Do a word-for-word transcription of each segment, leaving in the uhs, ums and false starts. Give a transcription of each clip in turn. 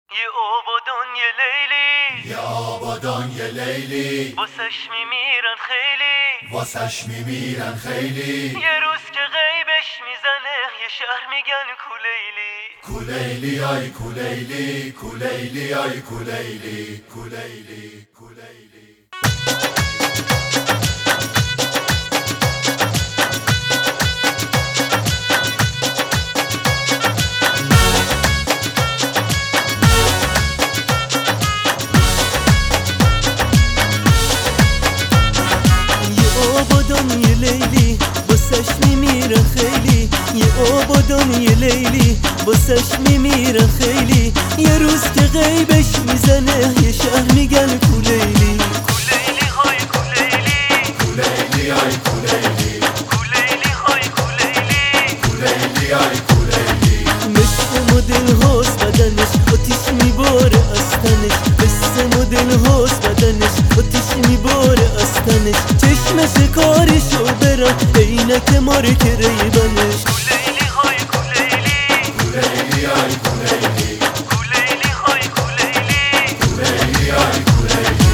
یه آبادان یه لیلی، یه آبادان یه لیلی، واسش میمیرن خیلی، واسش میمیرن خیلی. یه روز که غیبش میزنه یه شهر میگن کولیلی. کولیلی آی کولیلی، کولیلی آی کولیلی، کولیلی کولیلی. یه لیلی واسش میمیرن خیلی، یه آبادان یه لیلی واسش میمیرن خیلی. یه روز که غیبش میزنه یه شهر میگن کولیلی. کولیلی های کولیلی، کولیلی آی کولیلی، کولیلی های کولیلی، کولیلی آی کولیلی. مثل مدل هاست بدنش آتیش میباره از تنش، مثل مدل هاست بدنش آتیش میباره از تنش. چشمش کارشو برم عینک ماره که ریبنش. کولیلی های کولیلی، کولیلی آی کولیلی، کولیلی های کولیلی، کولیلی آی کولیلی.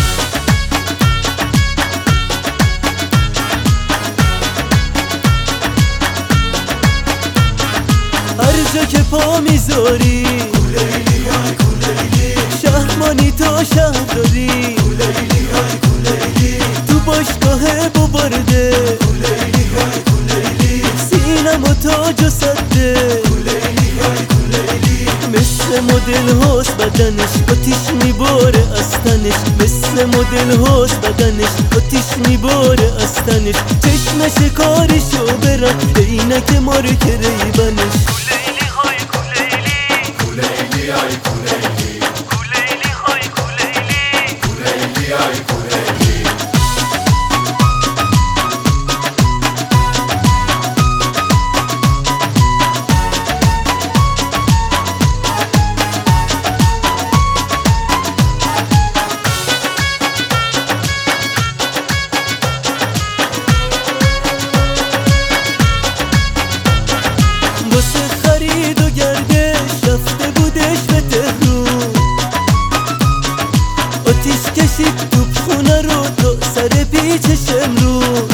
هر جا که پا میذاری کولیلی آی کولیلی، شهرمانی تا شهر داری. کولیلی آی کولیلی، تو باشگاه ببرده کولیلی آی کولیلی، سینما تاج و سده. کولیلی آی کولیلی. مثل مدل هاست بدنش آتیش میباره از تنش، مثل مدل هاست بدنش آتیش میباره از تنش. چشمش کارشو برم عینک ماره که ریبنش. کولیلی های کولیلی، کولیلی آی کولیلی، کولیلی های کولیلی، کولیلی آی کولیلی. واسه خرید و گردش رفته بودش به تهرون، آتیش کشید توپ خونه رو تا سر پیچش امرون.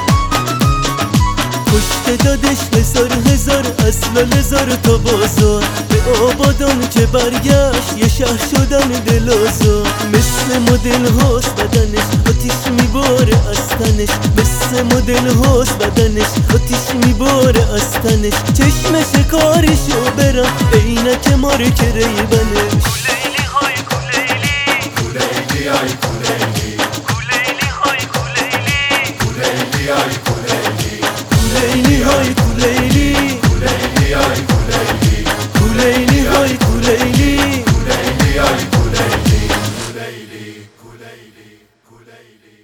کشته دادش هزار هزار اصلا هزار تا بازار، به آبادان که برگشت یه شهر شدن دلازار. مثل مدل هاست بدنش آتیش میباره از تنش، مثل مدل هاست بدنش آتیش میباره از تنش. چشمش کارشو برم عینک ماره که ریبنش. کولیلی های کولیلی، کولیلی آی کولیلی، کولیلی های کولیلی، کولیلی آی کولیلی. کولیلی های کولیلی، کولیلی آی کولیلی، کولیلی های کولیلی. کولیلی آی کولیلی، کولیلی کولیلی کولیلی.